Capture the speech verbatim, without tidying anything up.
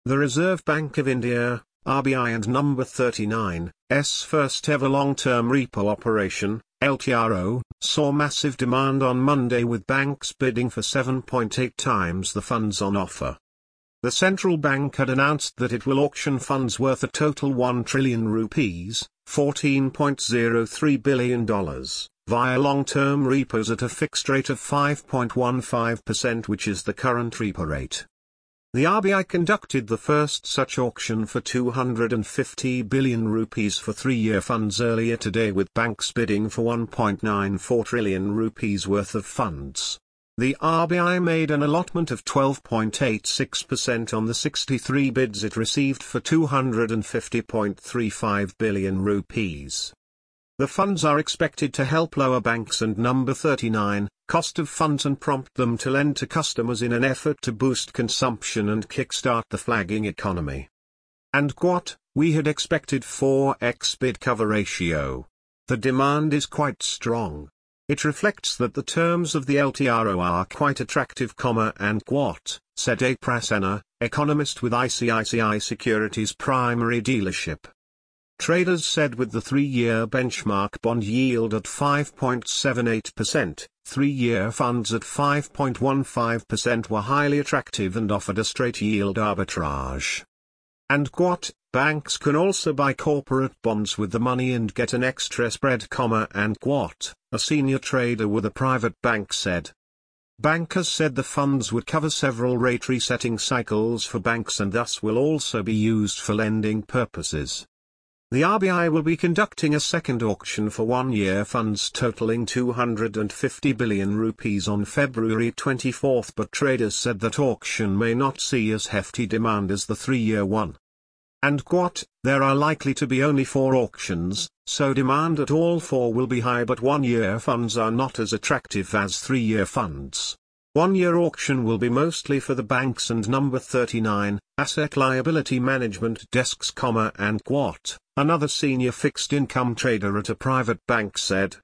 The Reserve Bank of India, R B I, and Number thirty-nine's first ever long-term repo operation, L T R O, saw massive demand on Monday with banks bidding for seven point eight times the funds on offer. The central bank had announced that it will auction funds worth a total one trillion rupees, fourteen point zero three billion dollars, via long-term repos at a fixed rate of five point one five percent, which is the current repo rate. The R B I conducted the first such auction for two hundred fifty billion rupees for three-year funds earlier today, with banks bidding for one point nine four trillion rupees worth of funds. The R B I made an allotment of twelve point eight six percent on the sixty-three bids it received for two hundred fifty point three five billion rupees. The funds are expected to help lower banks and Number thirty-nine cost of funds and prompt them to lend to customers in an effort to boost consumption and kickstart the flagging economy. And what, we had expected four x bid cover ratio. The demand is quite strong. It reflects that the terms of the L T R O are quite attractive, and what, said A. Prasanna, economist with I C I C I Securities Primary Dealership. Traders said with the three-year benchmark bond yield at five point seven eight percent, three-year funds at five point one five percent were highly attractive and offered a straight yield arbitrage. And what, banks can also buy corporate bonds with the money and get an extra spread, and what, a senior trader with a private bank said. Bankers said the funds would cover several rate resetting cycles for banks and thus will also be used for lending purposes. The R B I will be conducting a second auction for one-year funds totaling two hundred fifty billion rupees on February twenty-fourth, but traders said that auction may not see as hefty demand as the three-year one. And what, there are likely to be only four auctions, so demand at all four will be high, but one-year funds are not as attractive as three-year funds. One-year auction will be mostly for the banks and Number thirty-nine, asset liability management desks, and what, another senior fixed income trader at a private bank said.